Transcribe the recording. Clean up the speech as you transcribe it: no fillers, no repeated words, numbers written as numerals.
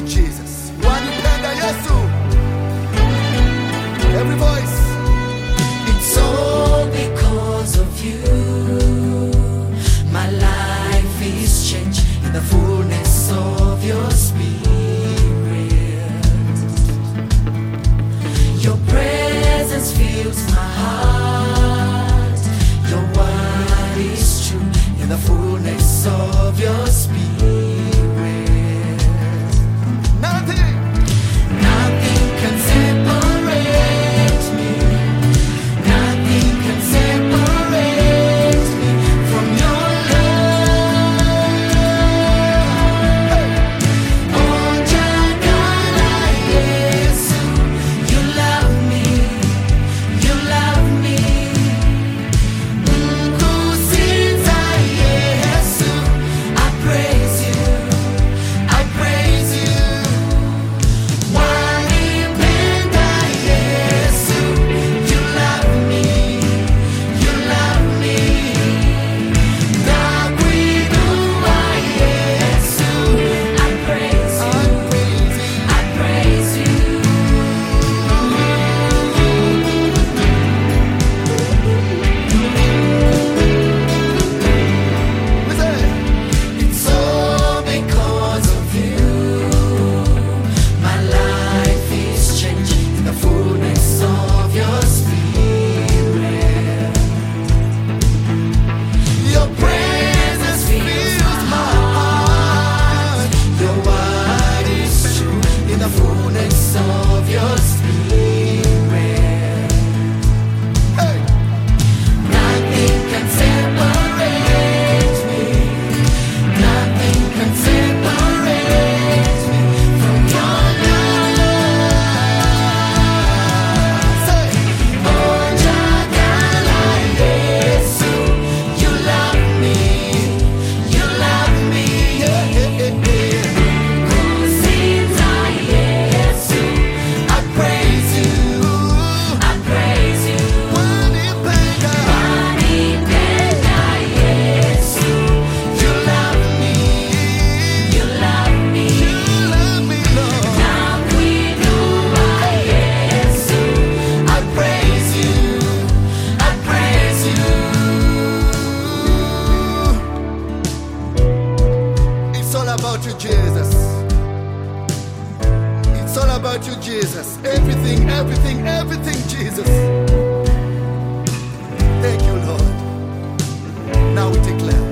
Jesus. Wanipenda Yesu. Every voice. It's all because of you. My life is changed in the fullness of your spirit. Your presence fills my heart. Your word is true in the fullness of your spirit. Nothing. Nothing can separate me. Nothing can separate me from your love. Oh, Jagala Yesu, you love me. You love me. Nkusinza Yesu, I praise you. I praise you. Wanipenda Yesu, you love me, you love me. Nakuinua Yesu, I praise you, I praise you. Listen. It's all because of you. My life is changing in the fullness of your spirit. Your presence fills my heart. Your word is true in the fullness of your spirit. Hey. Nothing can separate me. Nothing can separate me from your love. Say. Oh, Jagala Yesu, you love me. You love me. Nkusinza Yesu, I praise you. I praise you. Wanipenda. Wanipenda Yesu, you love me. You love me. You love me, Lord. Nakuinua Yesu, I praise you. I praise you. It's all about you, Jesus. It's all about you, Jesus. Everything, everything, everything, Jesus. Thank you, Lord. Now we declare.